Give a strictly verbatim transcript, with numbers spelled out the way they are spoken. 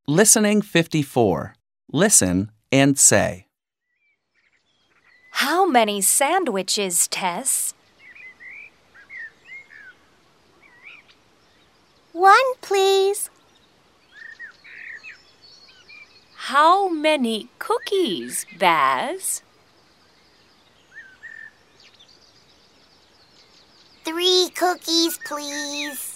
Listening fifty-four. Listen and say. How many sandwiches, Tess? One, please. How many cookies, Baz? Three cookies, please.